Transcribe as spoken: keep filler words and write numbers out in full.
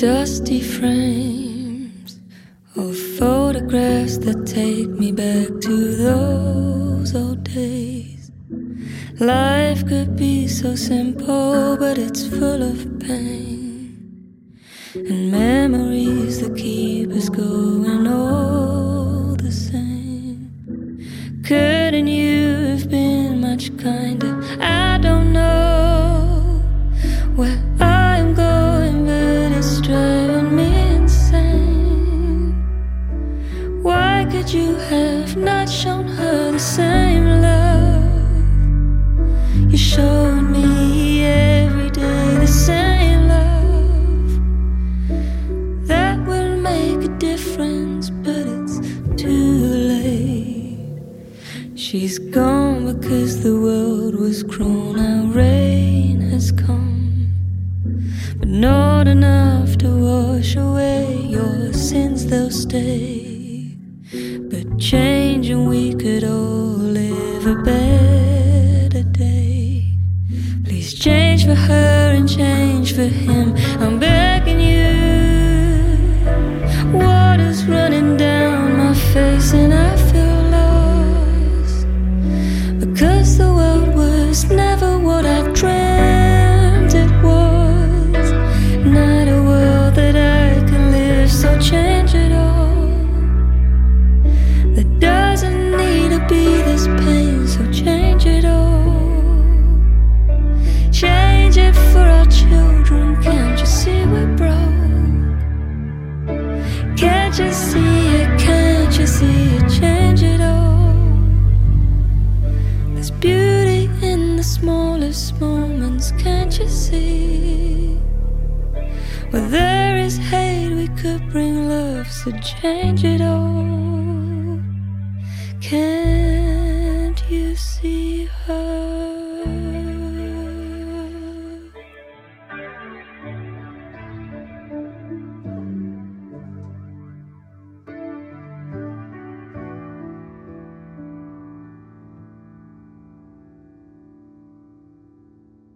dusty frames of photographs that take me back to those old days. Life could be so simple, but it's full of pain, and memories that keep us going all the same. Couldn't you have been much kinder? I don't know where I'm going, but it's driving me insane. Why could you have not shown her the same love you're showing me every day? The same love that will make a difference, but it's too late. She's gone because the world was grown out. Rain has come, but not enough to wash away your sins. They'll stay, but change and we could all live a better day. Please change for her and change for him, I'm begging you. Water's running down my face and I feel lost, because the world was never what I dreamt it was. Not a world that I can live, so change it all. There doesn't need to be this pain, so change it all. Change it for our children, can't you see we're broke? Can't you see it, can't you see it? Change it all. There's beauty in the smallest moments, can't you see? Where there is hate we could bring love, so change it all. Can't you see her?